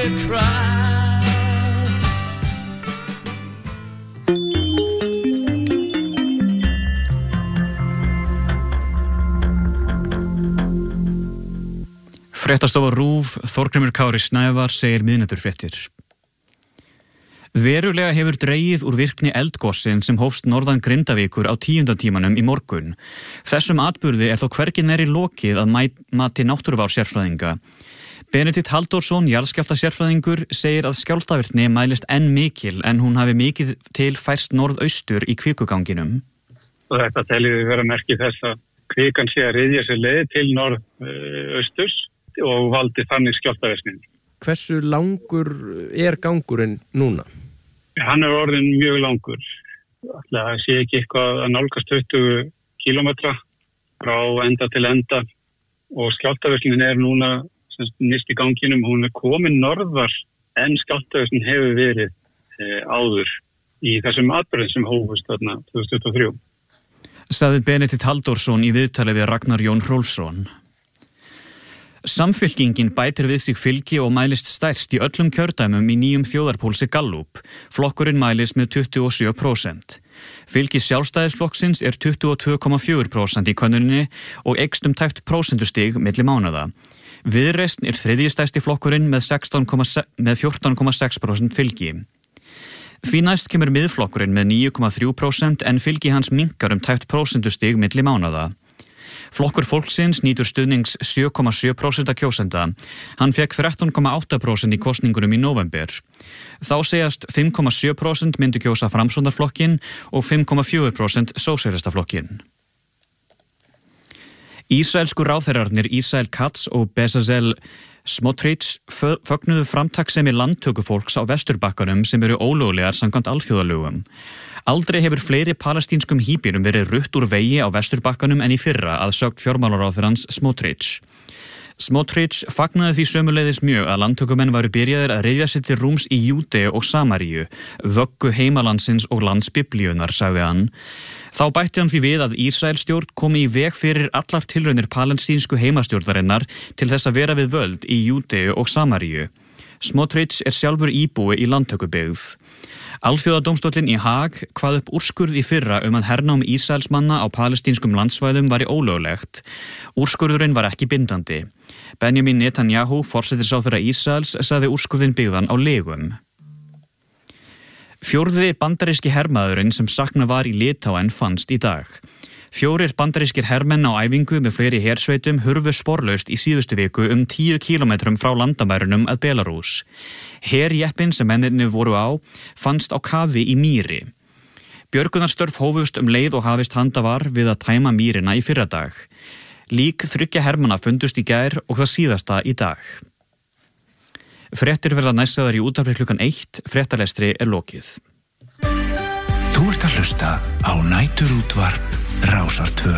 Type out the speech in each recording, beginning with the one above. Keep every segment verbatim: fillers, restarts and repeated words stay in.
they try. Fréttastofa RÚV, Þorgrímur Kári Snævar segir miðnæturfréttir. Verulega hefur dregið úr virkni eldgossin sem hófst norðan Grindavíkur á tíunda tímanum í morgun. Þessum atburði er þó hvergi nærri lokið að mati náttúruvár-sérfræðinga. Benedikt Halldórsson, jarðskjálftasérfræðingur, segir að skjálftavirkni mælist enn mikil en hún hafi mikið til færst norðaustur í kvikuganginum. Og þetta teljum við vera merki þess að kvikan sé að ryðja sér leið til norðausturs og valdi þannig skjálftavirknin. Hversu langur er gangurinn núna? Hann er orðin mjög langur. Það sé ekki eitthvað að nálgast tuttugu kílómetra frá enda til enda og skjálftavirknin er núna nýst í ganginum. Hún er komin norðar en skjálftavirknin hefur verið e, áður í þessum atburðum sem hófust þarna tvö þúsund tuttugu og þrjú. Sagði Benedikt Halldórsson í viðtali við Ragnar Jón Hrólfsson. Samfylkingin bætir við sig fylgi og mælist stærst í öllum kjördæmum í nýjum þjóðarpúlsi Gallup. Flokkurinn mælist með tuttugu og sjö prósent. Fylgi Sjálfstæðisflokksins er tuttugu og tvö komma fjögur prósent í könnuninni og eykst um tæpt prósentustig milli mánaða. Viðreisn er þriðji stærsti flokkurinn með, með fjórtán komma sex prósent fylgi. Því næst kemur miðflokkurinn með níu komma þrjú prósent en fylgi hans minnkar um tæpt prósentustig milli mánaða. Flokkur fólksins nýtur stuðnings sjö komma sjö prósent kjósenda. Hann fekk þrettán komma átta prósent í kosningunum í nóvember. Þá segjast fimm komma sjö prósent myndu kjósa Framsóknarflokkinn og fimm komma fjögur prósent Sósíalistaflokkinn. Ísraelsku ráðherrarnir Israel Katz og Bezalel Smotrich fögnuðu framtakssemi landtökufólks á Vesturbakkanum sem eru ólöglegar samkvæmt alþjóðalögum. Aldrei hefur fleiri palestínskum híbýrum verið rutt úr vegi á Vesturbakkanum en í fyrra að sögn fjármálaráðherrans Smotrich. Smotrich fagnaði því sömuleiðis mjög að landtökumenn varu byrjaðir að ryðja sér til rúms í Júdeu og Samaríu, vöggu heimalandsins og lands Biblíunnar, sagði hann. Þá bætti hann því við að Ísraelsstjórn komi í veg fyrir allar tilraunir palestínsku heimastjórnarinnar til þess að vera við völd í Júdeu og Samaríu. Smotrich er sjálfur íbúi í landtökubyggð. Alþjóðadómstóllinn í Haag kvað upp úrskurð í fyrra um að hernám Ísraelsmanna á palestínskum landsvæðum væri ólöglegt. Úrskurðurinn var ekki bindandi. Benjamin Netanyahu, forsætisráðherra Ísraels, sagði úrskurðin byggðan á legum. Fjórði bandaríski hermaðurinn sem saknað var í Litáen fannst í dag. Fjórir bandarískir hermenn á æfingu með fleiri hersveitum hurfu sporlaust í síðustu viku um tíu kílómetrum frá landamærunum að Belarús. Herjeppinn sem mennirnir voru á fannst á kafi í mýri. Björgunarstörf hófust um leið og hafist handa var við að tæma mýrina í fyrradag. Lík þriggja hermanna fundust í gær og það síðasta í dag. Fréttir verða næstæðar í útvarpi klukkan eitt, fréttalestri er lokið. Þú ert að hlusta á Næturútvarp Rásar tvö.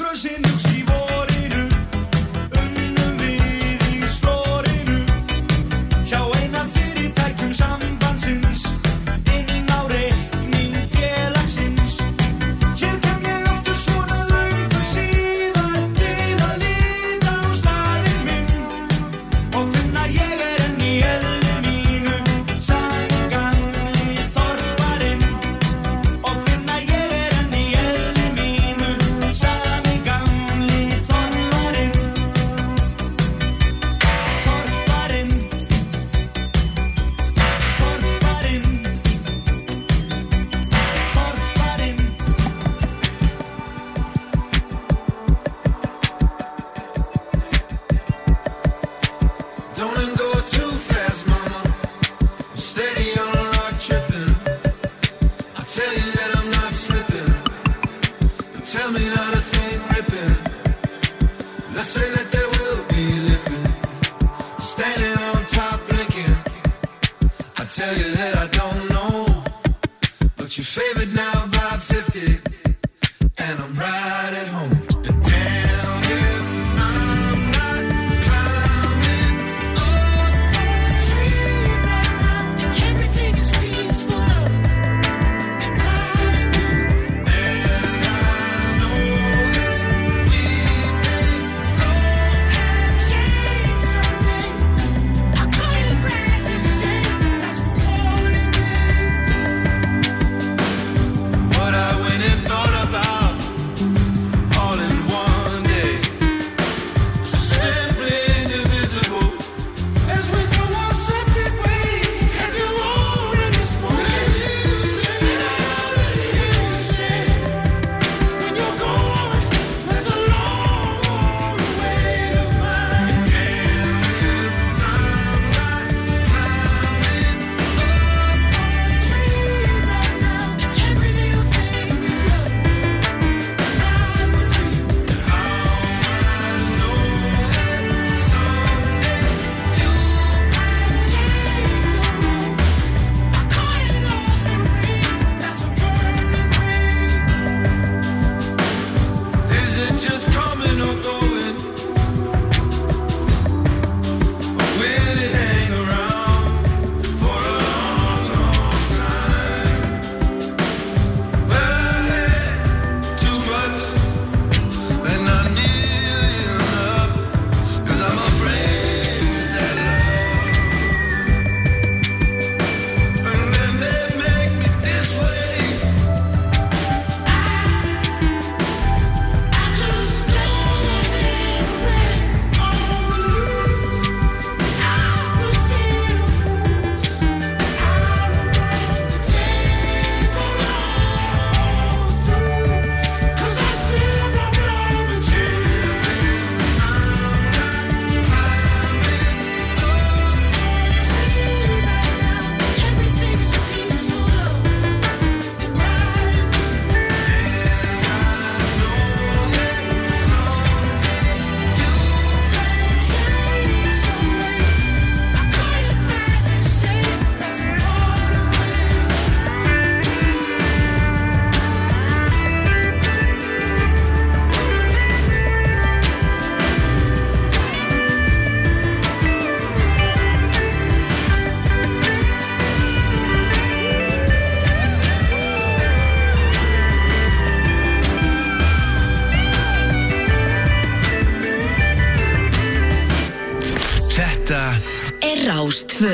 Rás tvö.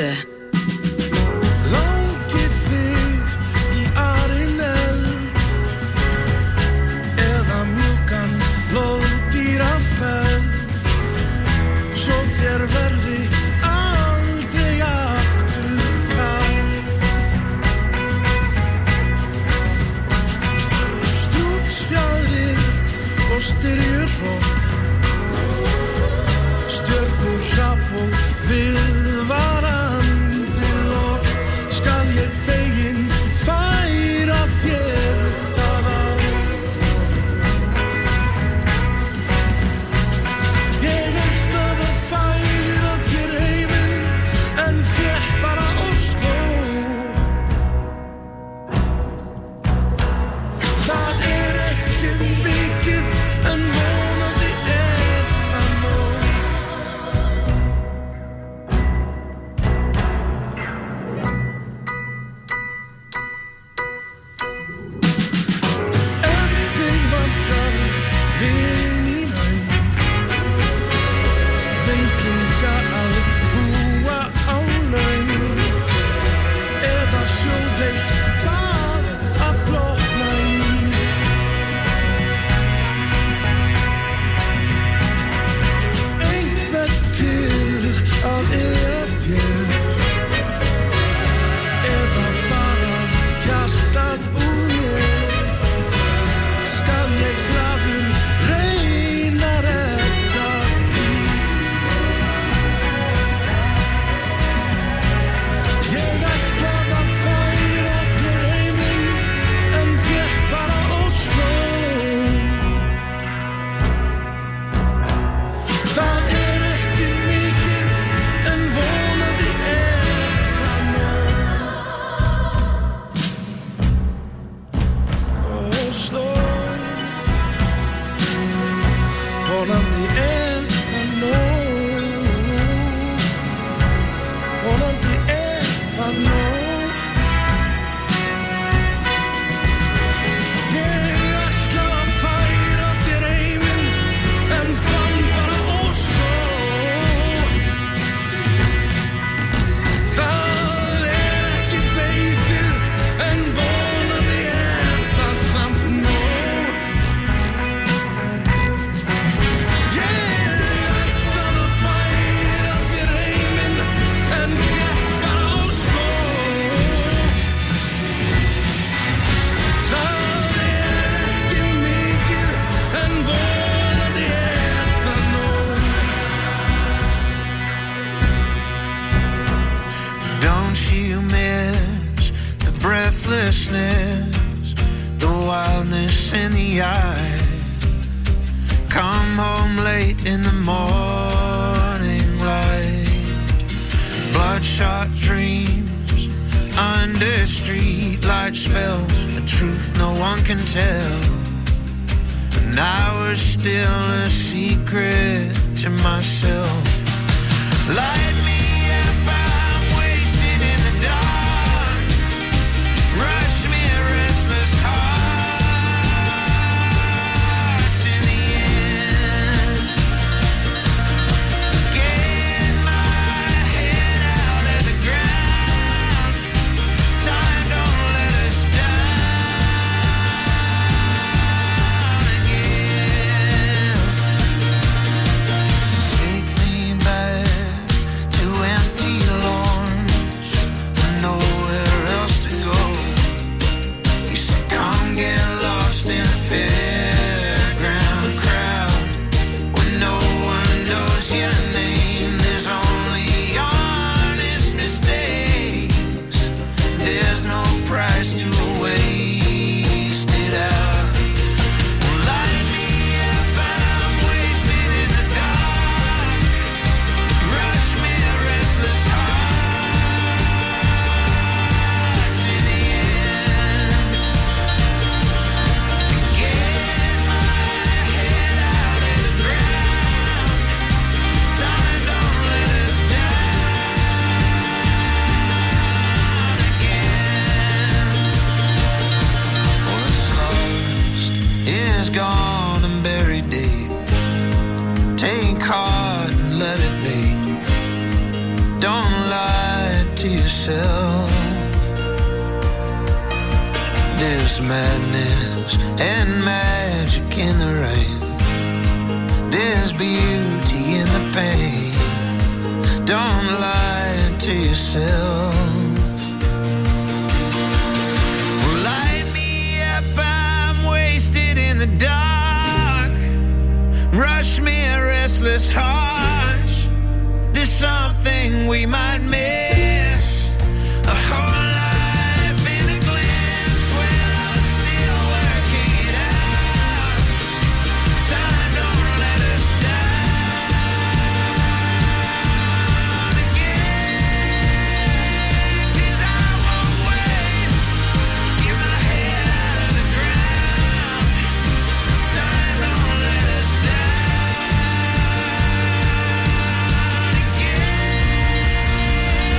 Langir þig í arinn eld eða mjúkan loðdýrafeld svo þér verði aldrei aftur kalt. Strútsfjaðrir og styrjuhrogn, stjörnur hrap og viðvaran Vonandi er það nóg, vonandi er það nóg. Ég ætla að færa þér heiminn en fann bara óskó. Það er ekki beysið en vonandi er það samt nóg. Ég ætlaði að færa þér heiminn en fékk bara óskó. Það er ekki mikið en vonandi er það nóg. Don't you miss the breathlessness, the wildness in the eye? Come home late in the morning light, bloodshot dreams under streetlight spells, a truth no one can tell. And I was still a secret to myself. Light me up, I'm wasted in the dark. Rush me a restless heart in the end. Get my head out of the ground. Time don't let us down again. Take me back to empty lawns, nowhere else to go. You said come get lost in a fairground crowd when no one knows your name. There's only honest mistakes. There's no price to waste it out. Well, light me up, I'm wasted in the dark. Rush me a restless heart in the end. Get my head out of the ground. Time don't let us down again. What's lost is gone and buried deep. Take heart and let it be. Don't lie to yourself. There's madness and magic in the rain. There's beauty in the pain. Don't lie to yourself. Well, light me up, I'm wasted in the dark. Rush me a restless heart. There's something we might miss. A whole life in a glimpse. Well, I'm still working it out. Time don't let us down again. 'Cause I won't wait. Get my head out of the ground. Time don't let us down again.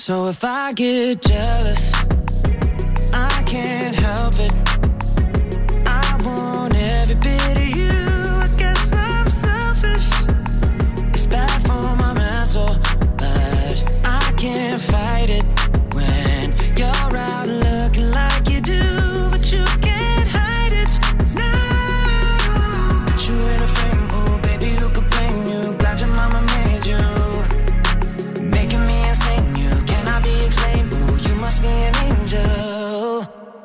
So if I get jealous, I can't help it. I want every bit of you. I guess I'm selfish. It's bad for my mental, but I can't fight it when you're out looking like you do, but you can't hide it. No, put you in a frame, oh baby, who could blame you? Glad your mama made you, making me insane. You cannot be explained. Oh, you must be an angel.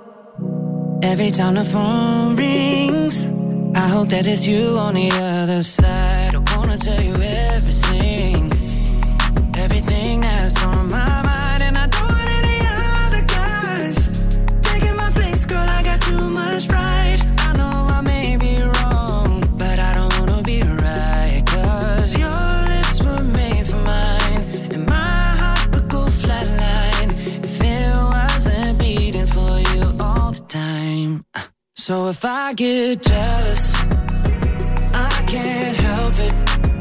Every time the phone rings, I hope that it's you on the other side. I wanna tell you everything, everything that's on my mind, and I don't want any other guys taking my place, girl. I got too much pride. I know I may be wrong, but I don't wanna be right, 'cause your lips were made for mine, and my heart would go flatline if it wasn't beating for you all the time. So if I get jealous, I can't help it.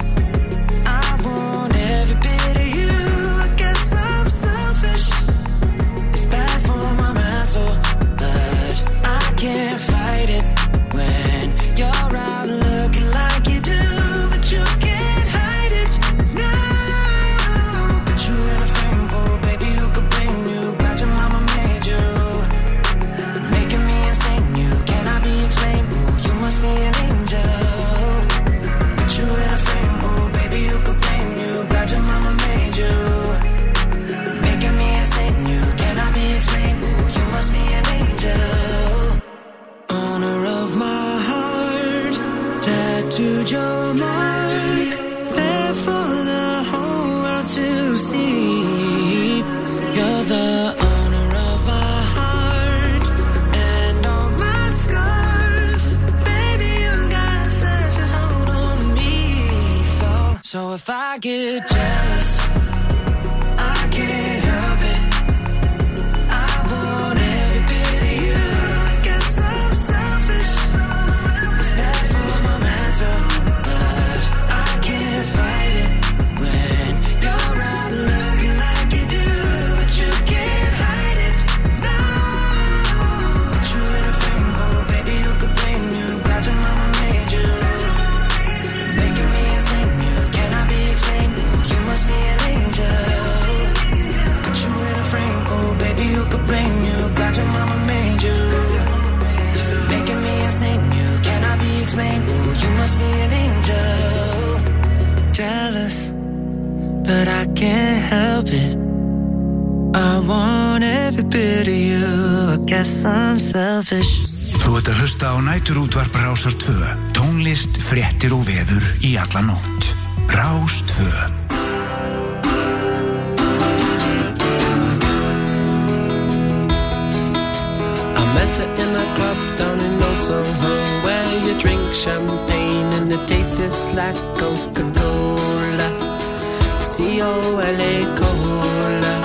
I want every bit of you. I guess I'm selfish. It's bad for my mental, but I can't fight it when you're out looking like you do, but you can't hide it. No, put you in a frame, oh baby, who could blame you? Glad your mama made you, making me insane. You cannot be explained. Oh, you must be an angel. Put you in a frame, oh baby, who could blame you? Glad your mama made you, making me insane. You cannot be explained. Oh, you must be an angel. Owner of my heart, tattooed your mark, there for the whole world to see. You're the owner of my heart and all my scars. Baby, you got such a hold on me. So, so if I get jealous, I can't help it. I want every bit of you. I guess I'm selfish. It's bad for my mental, but I can't fight it when you're out looking like you do, but you can't hide it. No, put you in a frame, oh baby, who could blame you? Glad your mama made you, making me insane. You cannot be explained. Oh, you must be an angel. Put you in a frame, oh baby, who could blame you? Glad your mama made you, making me insane. You cannot be explained. Oh, you must be an angel. Jealous, but I can't help it. I want every bit of you. I guess I'm selfish. Þú ert að hlusta á næturútvarp Rásar tvö. Tónlist, fréttir og veður í alla nótt. Rás tvö. I met her in a club down in Old Soho, where you drink champagne and it tastes like Coca-Cola, C O L A Cola.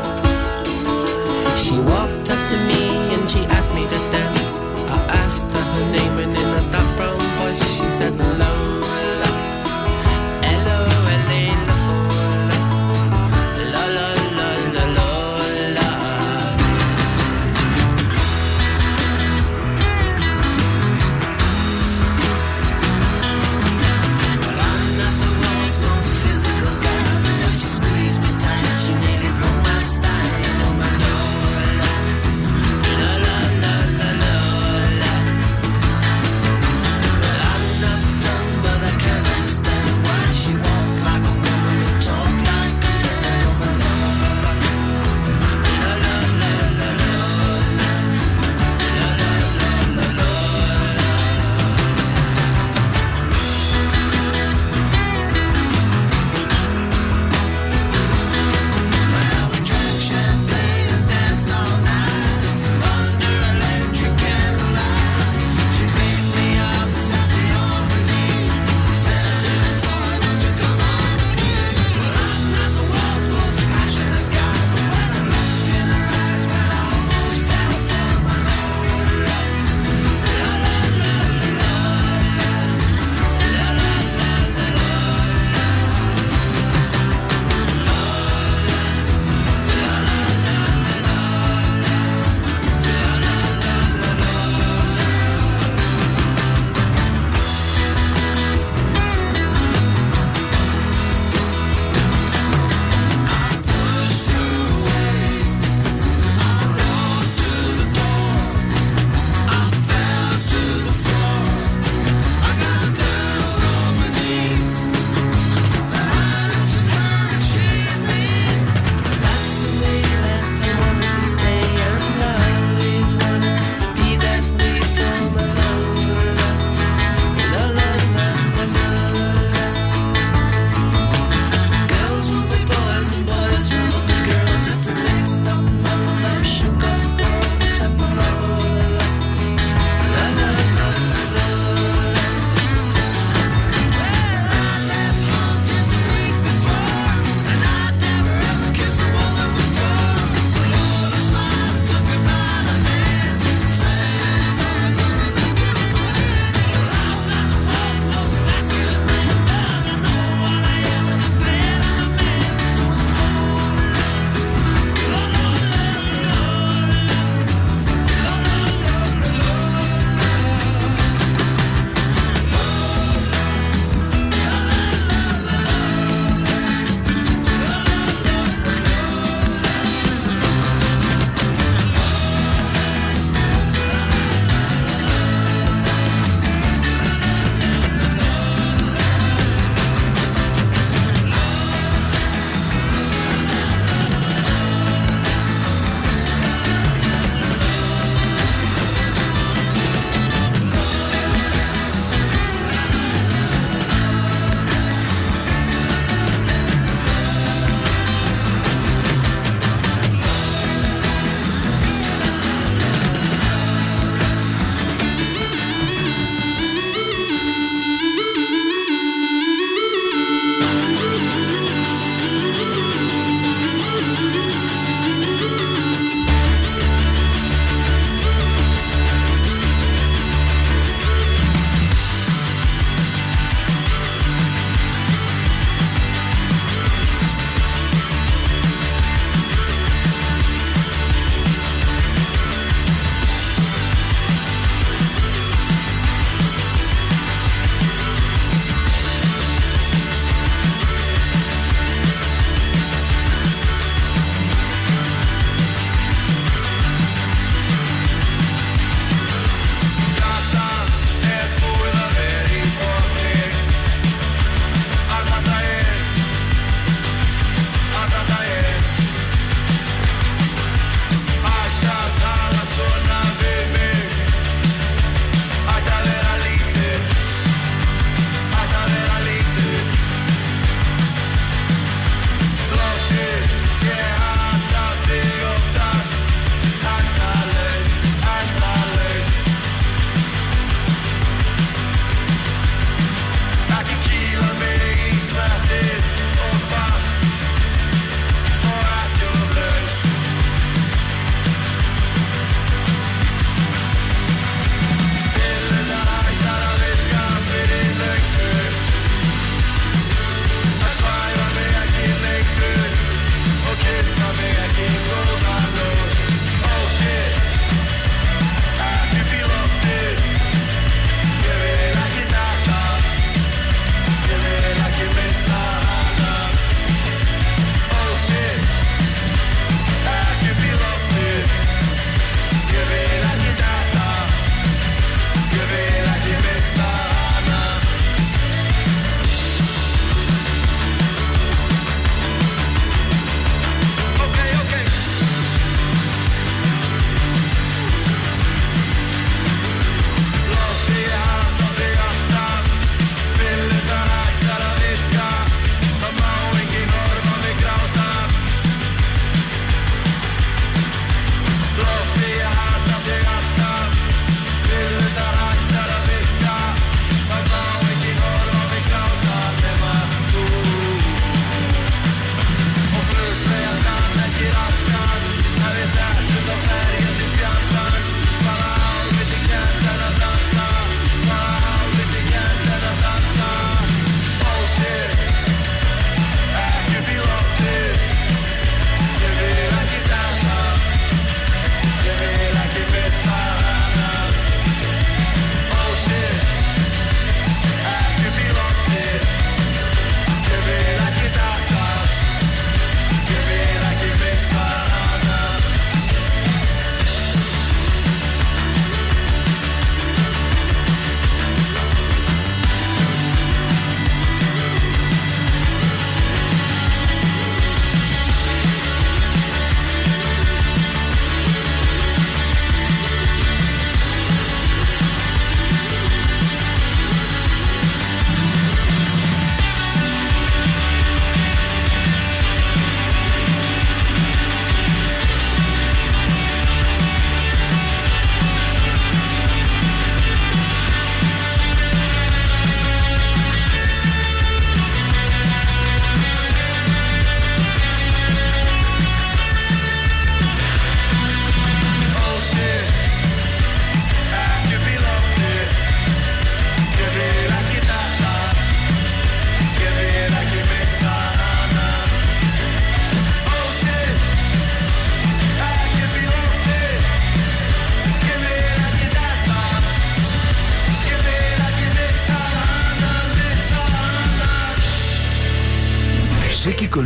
She walked up to me and she asked me to dance. I asked her her name, and in a dark brown voice she said Lola, L O L A Lola, la la la la Lola. Well, I'm not the world's most physical guy, but when she squeezed me tight, she nearly broke my spine. Oh my Lola,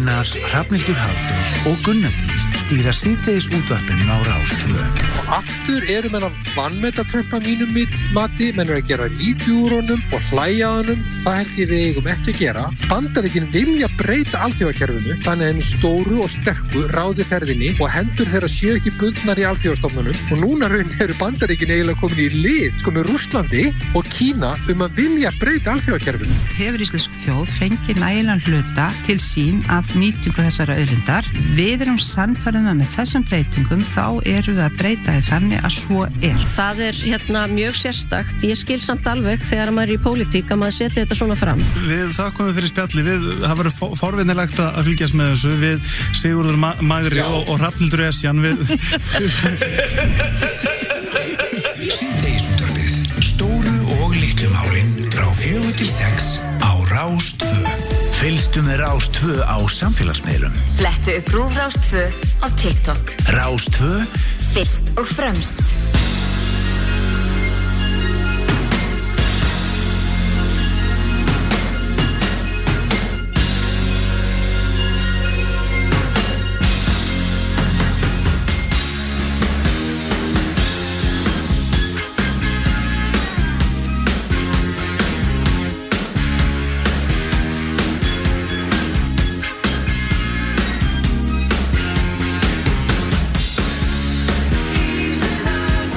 Gunnars, Hrafnhildur Halldórs og Gunnardís stýra síðdegis útvarpinu á Rás tvö. Og aftur eru menn að vanmeta Trump að mínum mati, menn eru að gera lítið úr honum og hlæja honum. Það held ég við eigum ekki að gera. Bandaríkin vilja breyta alþjóðakerfinu, þannig að henni stóru og sterku ráði ferðinni og hendur þeirra séu ekki bundnar í alþjóðastofnunum. Og núna raun eru Bandaríkin eiginlega komin í lið, sko með Rússlandi og Kína um að vilja breyta alþjóðakerfinu. Hefur íslensk þjóð fengið nægilegan hluta til sín af nýtingu þessara auðlindar. Við erum sannfærðum að með þessum breytingum þá erum við að breyta þið þannig að svo er. Það er hérna mjög sérstakt. Ég skil samt alveg þegar maður er í pólitík að maður setja þetta svona fram. Við þakkum við fyrir spjalli. Við, það var forvinnilegt að fylgjast með þessu. Við Sigurður Ma- Magri og, og Hrafnhildur Esjan. Við... Síðdegisútvarpið. Stóru og litlu málin frá fjögur til sex á Rás tvö. Fylgstu með Rás tvö á samfélagsmiðlum. Flettu upp RÚV Rás tvö á TikTok. Rás tvö. Fyrst og fremst. Easy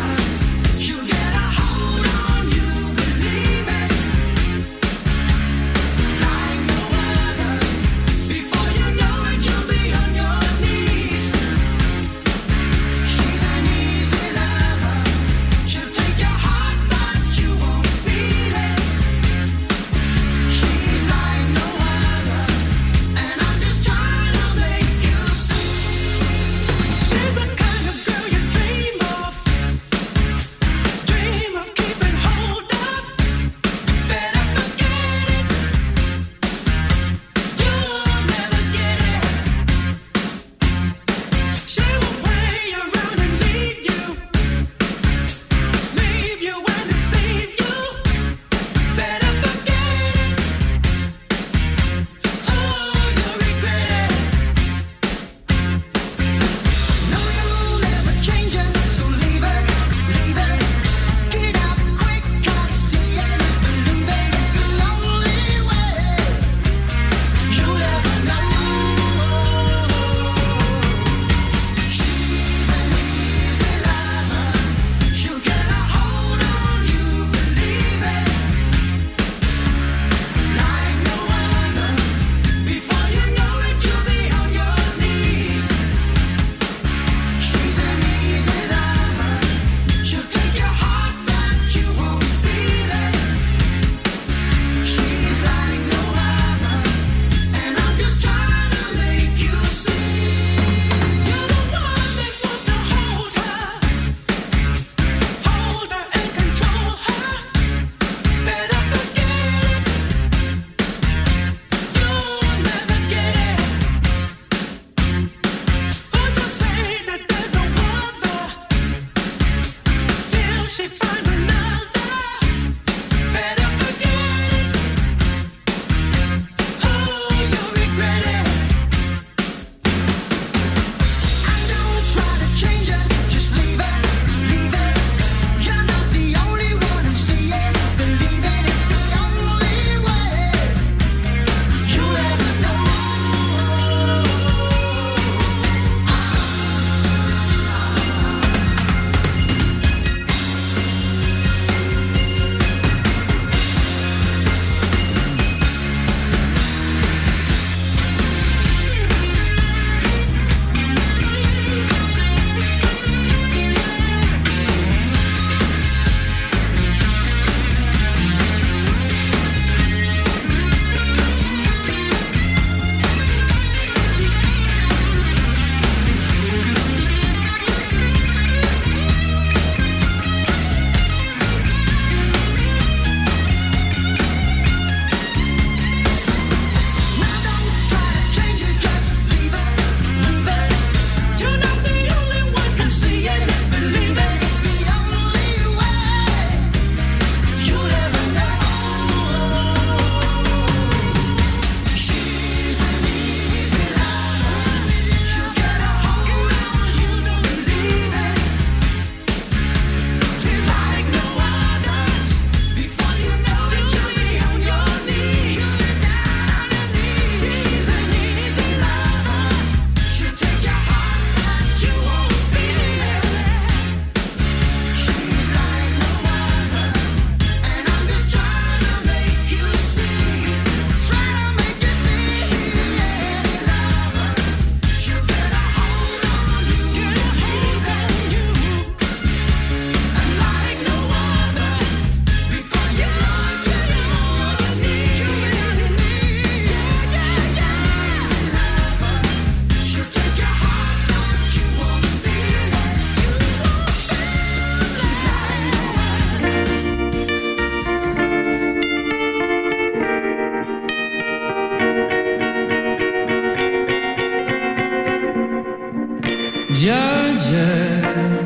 Georgia,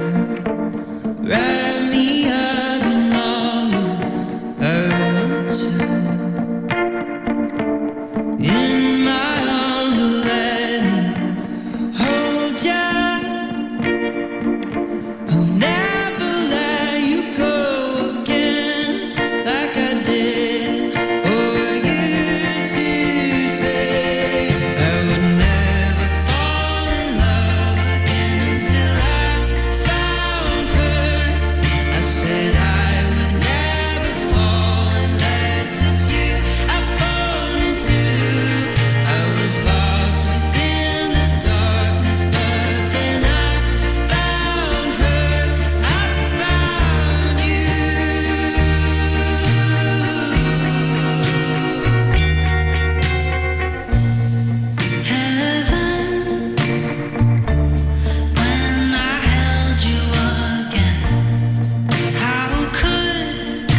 wrap me up in all your hurt. In my arms, let me hold ya. I'll never let you go again like I did or used to say. I would never fall in love again until I found her. I said I would never fall unless it's you I fall into. I was lost within the darkness, but then I found her. I found you. Heaven, when I held you again, how could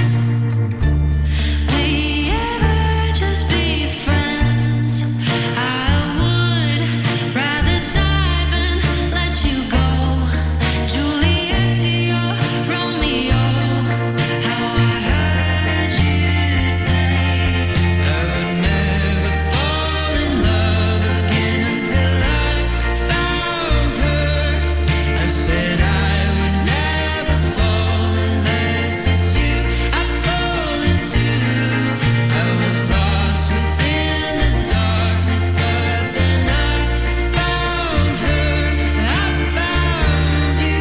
we ever just be friends? I would rather die than let you go. Juliet to your Romeo, how I heard you say I would never fall in love again until I found her. I said I would never fall unless it's you I fall into. I was lost within the darkness, but then I found her. I found you.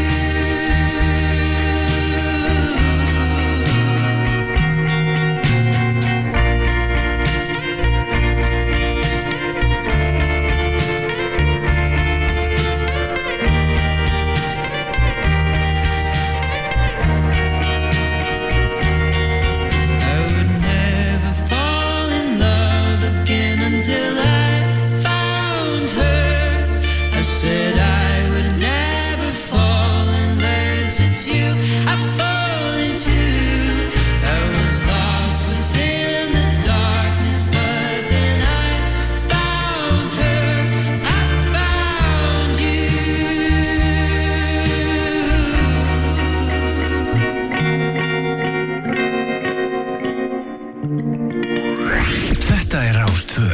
I would never fall in love again until I found her. I said I would never fall unless it's you I fall into. I was lost within the darkness, but then I found her. I found you. Þetta er Rás tvö.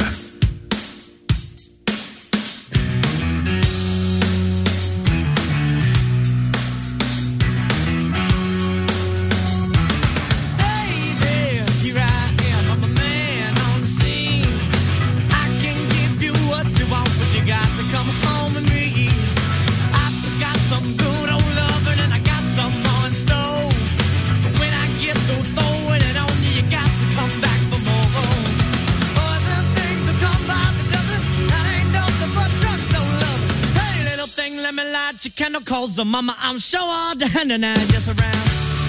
Baby, here I am, I'm a man on the scene. I can give you what you want, but you got to come home with me. I've got some good old loving and I got some more in store. But when I get through throwing it on you, you got to come back for more. Boys and things that come by the dozen, that ain't nothing but drugstore love. Hey, little thing, let me light your candle, cause the mama, I'm sure all the hand and I just around.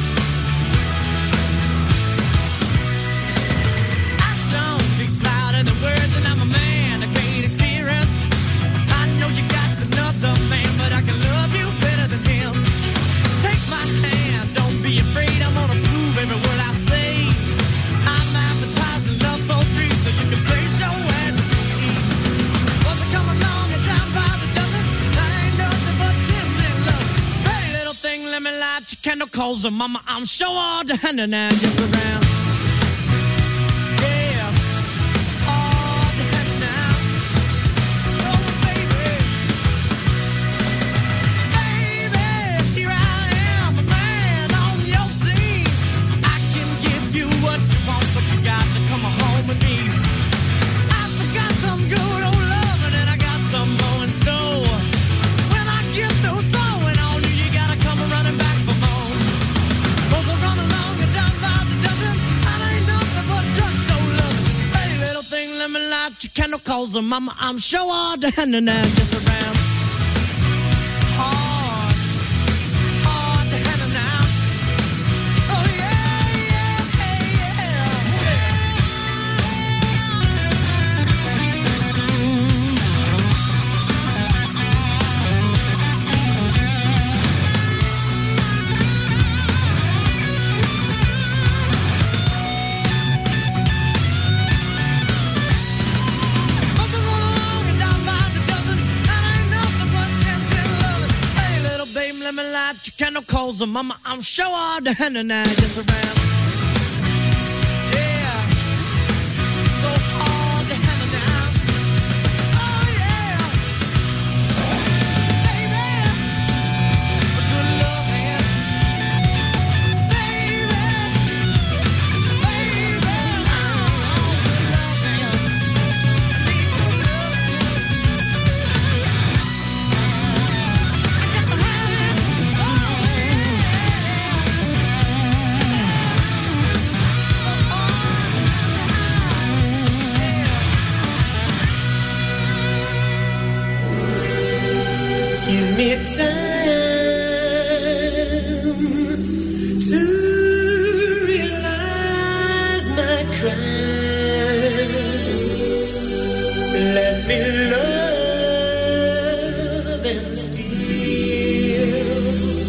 Action speaks louder than words, and I'm a man of great experience. I know you got another man, but I can love you better than him. Take my hand, don't be afraid, I'm gonna prove every word I say. I'm advertising love for free, so you can place your ad with me. Once I come along and down by the dozen, that ain't nothing but twisted love. Hey, little thing, let me light your candle, cause the mama, I'm sure all the hand and I just around. Yeah, all the hand now. Oh, baby. Baby, here I am, a man on your scene. I can give you what you want, but you got to come home with me. I've got some good old loving and I got some more in store. When I get through throwing on you, you gotta come running back for more. Both are running along and down by the dozen. That ain't nothing but drugstore loving. Hey, little thing, let me light your candle, cause the mama, I'm sure all the hand and I'm just around. Hard, hard to handle now. Oh yeah, yeah, yeah, yeah. Must have run along and down by the dozen. me light your candle coals, and mama, I'm sure all the henna now just around. Yeah, so all the henna now. Oh yeah, baby, a good love man, baby, baby, oh, good love man. I need good love. Give me time to realize my crime. Let me love and steal.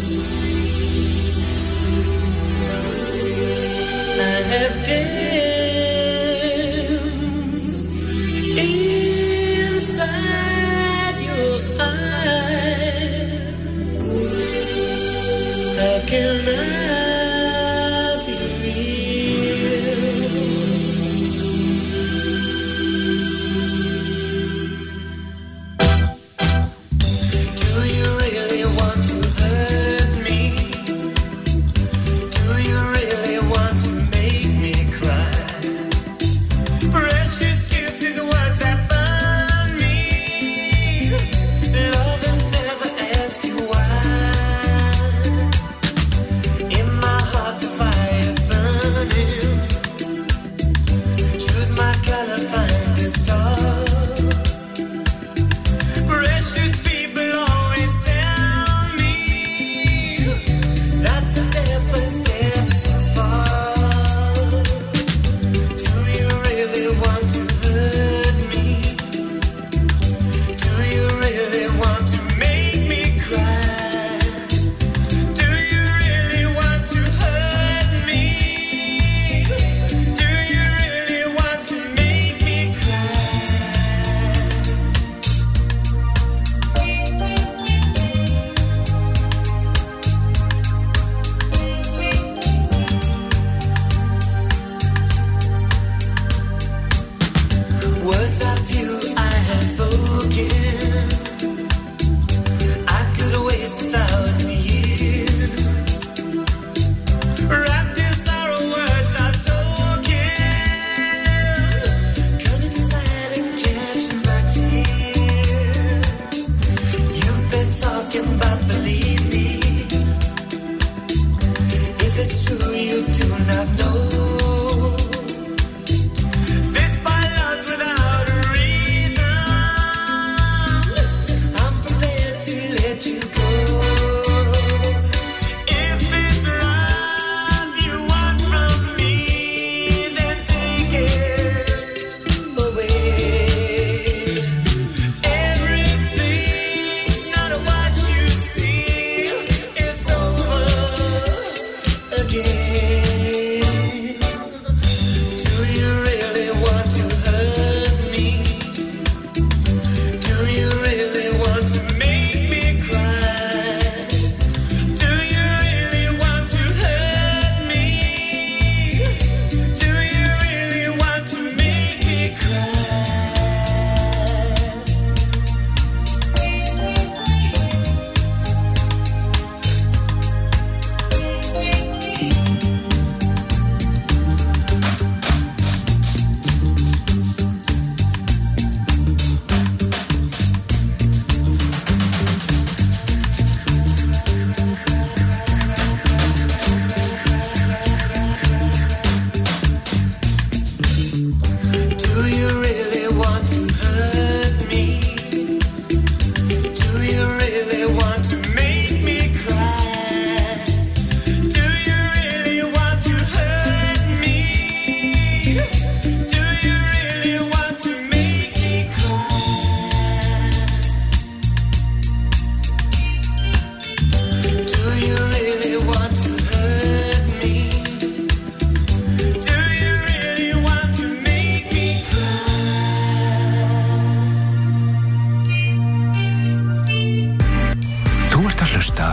I have danced inside your eyes. How can I be real? Do you really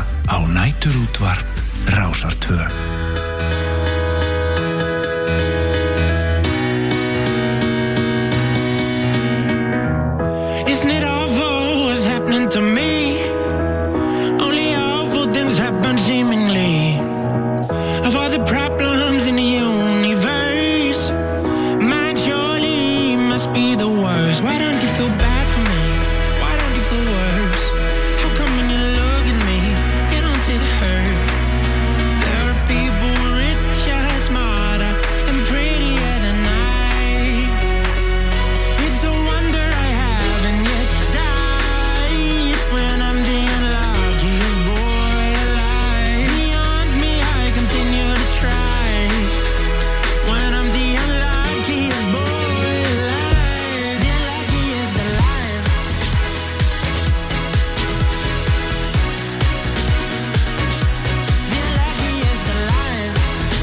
á Næturútvarp Rásar tvö. Isn't it awful what's happening to me? Only awful things happen seemingly. Of all the problems in the universe, mine surely must be the worst. Why don't you feel bad for me? Why don't you feel worse? How come when you look at me, you don't see the hurt? There are people richer, smarter, and prettier than I. It's a wonder I haven't yet died. When I'm the unluckiest boy alive. Beyond me, I continue to try. When I'm the unluckiest boy alive. The unluckiest alive. The unluckiest alive.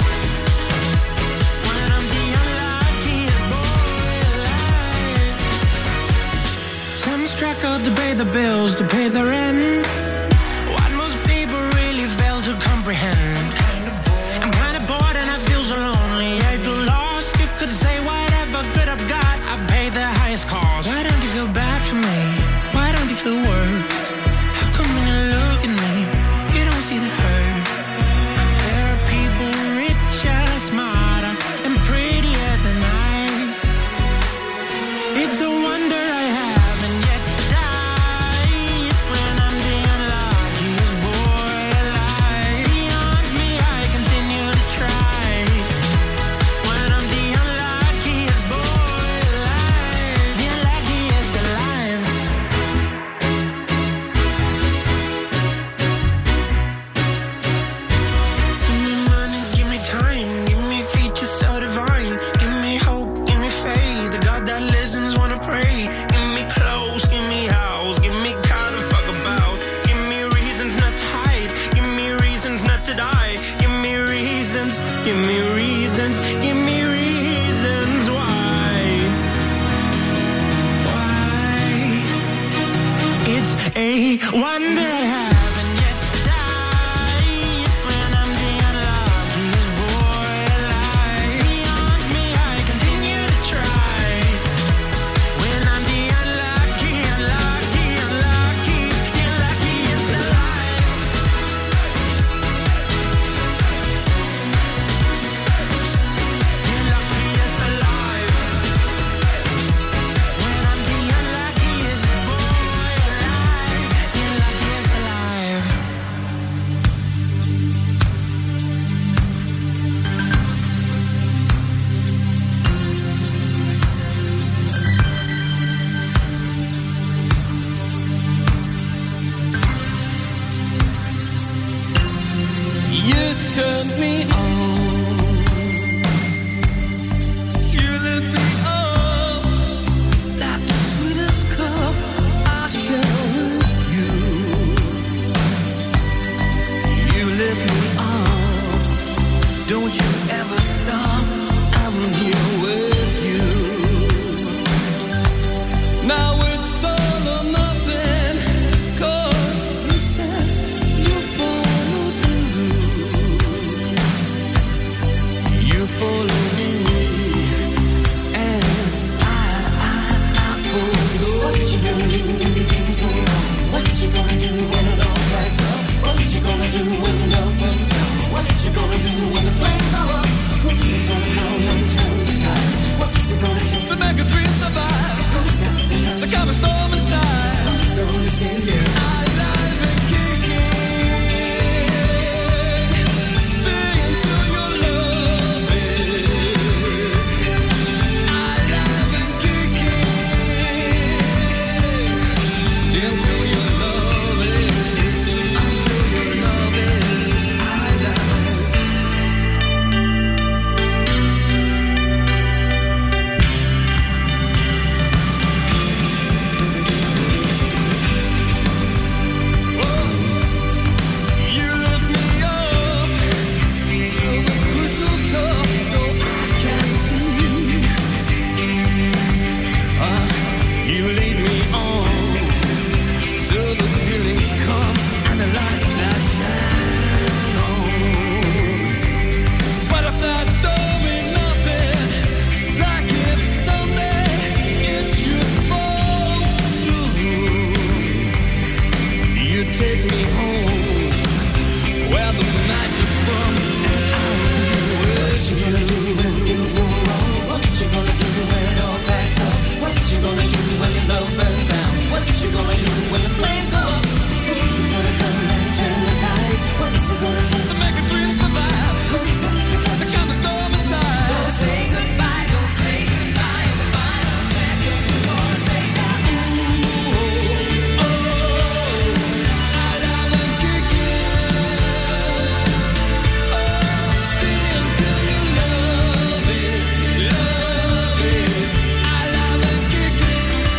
When I'm the unluckiest boy alive. Some struggle to pay the bills, to pay the rent. What most people really fail to comprehend. I'm kinda bored and I feel so lonely. I feel lost. You could say whatever good I've got, I pay the highest cost. Why don't you feel bad for me? Why don't you feel worse? How come when you look at me, you don't see the hurt? There are people richer, smarter, and prettier than I. It's a wonder I haven't yet died. When I'm the unluckiest boy alive. Beyond me, I continue to try. When I'm the unluckiest boy alive. The unluckiest alive. Give me money, give me time, give me features so divine. Give me hope, give me faith. The God that listens wanna pray. Give me clothes, give me house, give me car to fuck about. Give me reasons not to hide, give me reasons not to die. Give me reasons, give me reasons, give me reasons why. Why? It's a wonder I haven't yet died. When I'm the unluckiest boy alive. Beyond me, I continue to try. When I'm the unlucky, unlucky, unlucky, the unluckiest alive. The unluckiest alive. When I'm the unluckiest boy alive. The unluckiest alive. You turned me on. You lit me up like the sweetest cup I share with you. You lift me up. Don't you ever stop. I'm here with you. Now it's all or nothing. 'Cause you said you follow through. You follow me, and I, I, I follow. What you gonna do when the things go wrong? What you gonna do when it all lights up? What you gonna do when the love comes down? What you gonna do when the flames go up? Who's gonna come and turn the tide? What's it gonna take to make a dream survive? Who's got the time to calm a storm inside? Who's gonna save you? Alive and kicking. Stay until your love is alive and kicking. Stay until your love is, until your love is alive. shine on. But if that don't mean nothing, like if someday it should fall through, you take me home where the magic's from and I'm. What you gonna do when things go wrong? What you gonna do when it all backs up? What you gonna do when your love burns down? What you gonna do when the flames go up? Who's gonna come and turn the tides? What's it gonna take to make a dream survive? Who's gonna protect to come and storm aside? Don't say goodbye, don't say goodbye. In the final seconds, we're gonna say that. Ooh, oh, oh, I love and kick it. Oh, stay until your love is, love is. I love and kick it.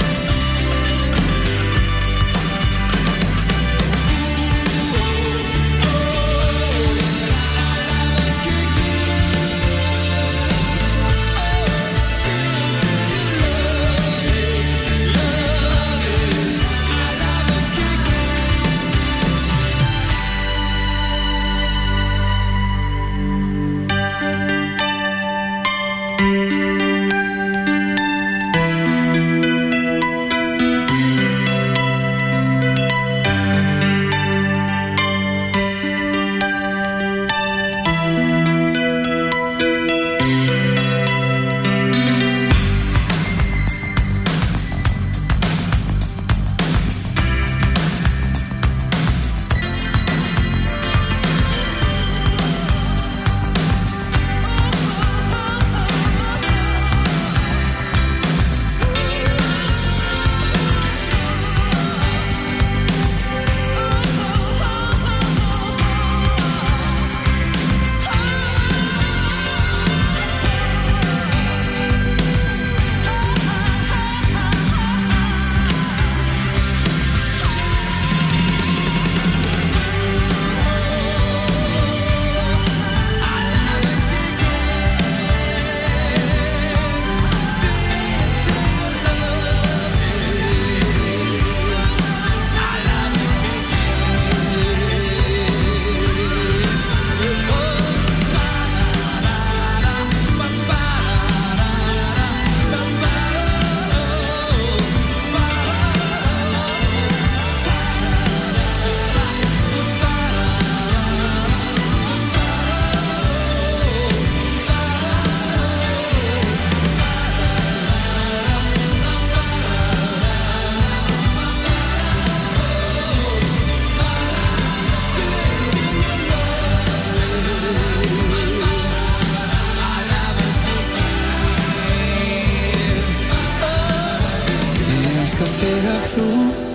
Þegar þú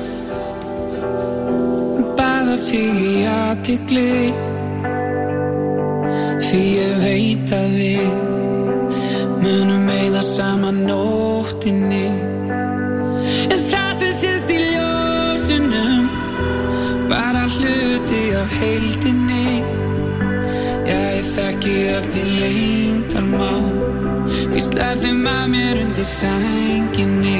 baða þig í athygli, því ég veit að við munum eyða saman nóttinni. En það sem sést í ljósunum, bara hluti af heildinni. Já, ég þekki öll þín leyndarmál, hvíslar þeim að mér undir sænginni.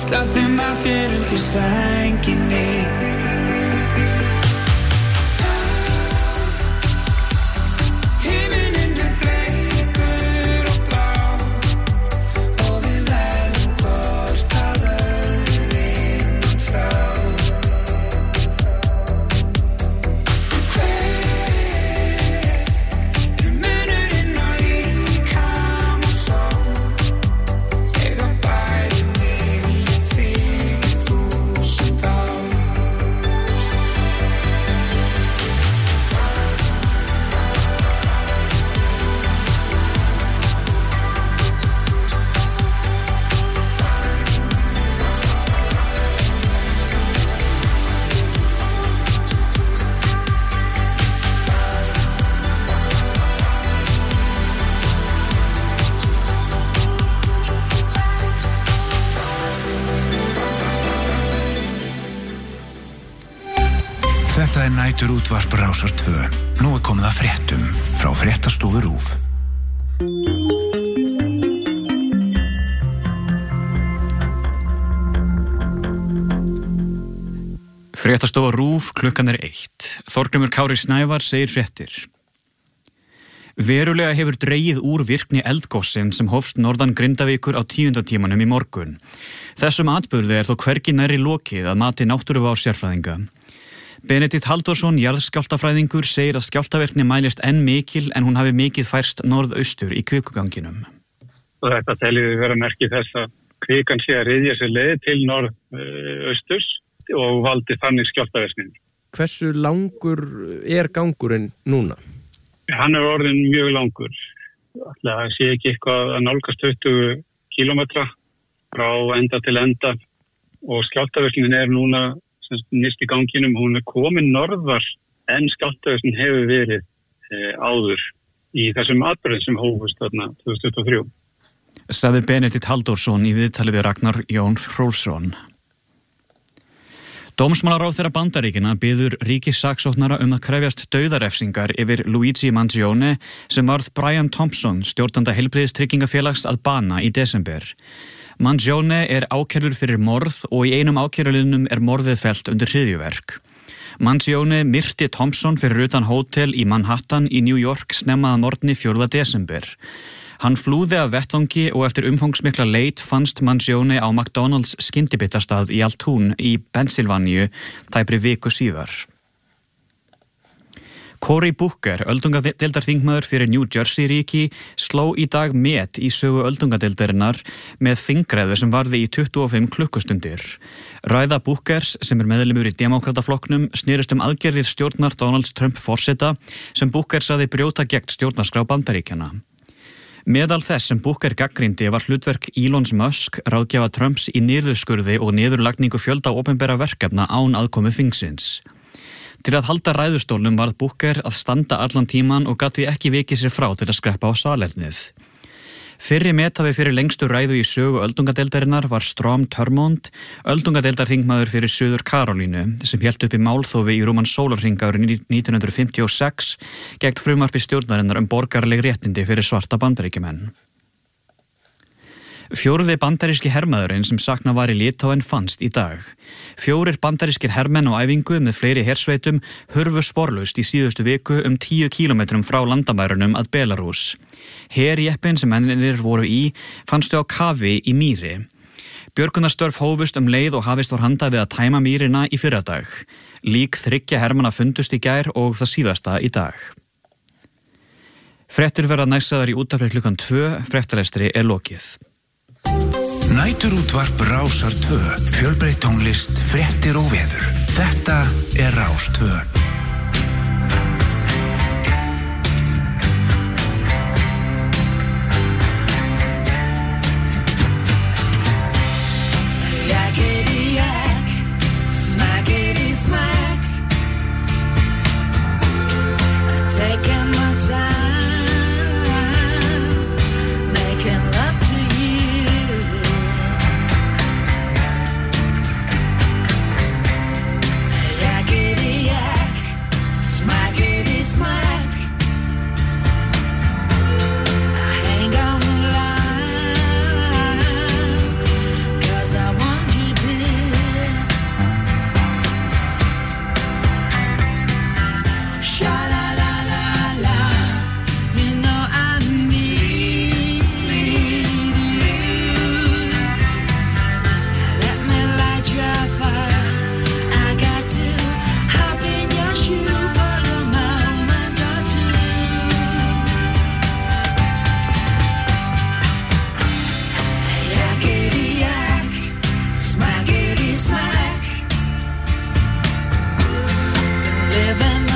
Slá þeim að þér undir sænginni. Þetta er næturútvarp Rásar tvö. Nú er komið að fréttum frá fréttastofu RÚV. Fréttastofa RÚV, klukkan er eitt. Þorgrímur Kári Snævar segir fréttir. Verulega hefur dregið úr virkni eldgossin sem hófst norðan Grindavíkur á tíunda tímanum í morgun. Þessum atburði er þó hvergi nærri lokið að mati náttúruvár sérfræðinga. Benedikt Halldórsson, jarðskjálftafræðingur, segir að skjálftavirkni mælist enn mikil en hún hafi mikið færst norðaustur í kvikuganginum. Og þetta teljum við vera merki þess að kvikan sé að ryðja sér leið til norðausturs og valdi þannig skjálftavirknin. Hversu langur er gangurinn núna? Hann er orðin mjög langur. Það sé ekki eitthvað að nálgast tuttugu kílómetra frá enda til enda og skjálftavirknin er núna nýst í ganginum, hún er komin norðar en skjálftavirknin hefur verið e, áður í þessum atburðum sem hófust þarna tvö þúsund tuttugu og þrjú. Sagði Benedikt Halldórsson í viðtali við Ragnar Jón Hrólfsson. Dómsmálaráðherra Bandaríkjanna biður ríkissaksóknara um að krefjast dauðarefsingar yfir Luigi Mangione sem varð Brian Thompson, stjórnanda heilbrigðistryggingafélags að bana í desember. Mangione er ákærður fyrir morð og í einum ákæruliðnum er morðið fellt undir hryðjuverk. Mangione myrti Thompson fyrir utan hótel í Manhattan í New York snemma að morgni fjórða desember. Hann flúði af vettvangi og eftir umfangsmikla leit fannst Mangione á McDonald's skyndibitastað í Altoona í Pennsylvaníu tæpri viku síðar. Cory Booker, öldungadeildarþingmaður fyrir New Jersey ríki, sló í dag met í sögu öldungadeildarinnar með þingræðu sem varði í tuttugu og fimm klukkustundir. Ræða Bookers, sem er meðlimur í demókrataflokknum, snerist um aðgerðir stjórnar Donald Trump forseta sem Booker sagði brjóta gegn stjórnarskrá Bandaríkjanna. Meðal þess sem Booker gagnrýndi var hlutverk Elon Musk, ráðgjafa Trumps í niðurskurði og niðurlagningu fjölda opinbera verkefna án aðkomu þingsins. Til að halda ræðustólnum varð Booker að standa allan tíman og gat því ekki vikið sér frá til að skreppa á salernið. Fyrri metafi fyrir lengstu ræðu í sögu öldungadeildarinnar var Strom Thurmond, öldungadeildarþingmaður fyrir Suður Karolínu, sem hélt upp í málþófi í rúman sólarhring árið nítján hundruð fimmtíu og sex gegn frumvarpi stjórnarinnar um borgaraleg réttindi fyrir svarta Bandaríkjamenn. Fjóruði bandaríski hermaðurinn sem saknað var í Litáen fannst í dag. Fjórir bandarískir hermenn á æfingu með fleiri hersveitum hurfu sporlaust í síðustu viku um tíu kílómetrum frá landamærunum að Belarús. Herjeppin sem mennirnir voru í fannstu á kafi í mýri. Björgunarstörf hófust um leið og hafist var handa við að tæma mýrina í fyrradag. Lík þriggja hermanna fundust í gær og það síðasta í dag. Fréttir verða næssaðar í útvarpi klukkan tvö, fréttalestri er lokið. Næturútvarp Rásar tvö. Fjölbreytt tónlist, fréttir og veður. Þetta er Rás tvö. Taking my time, making love to you. Yakety yak, smackety smack. I ain't gonna lie, 'cause I want you. than the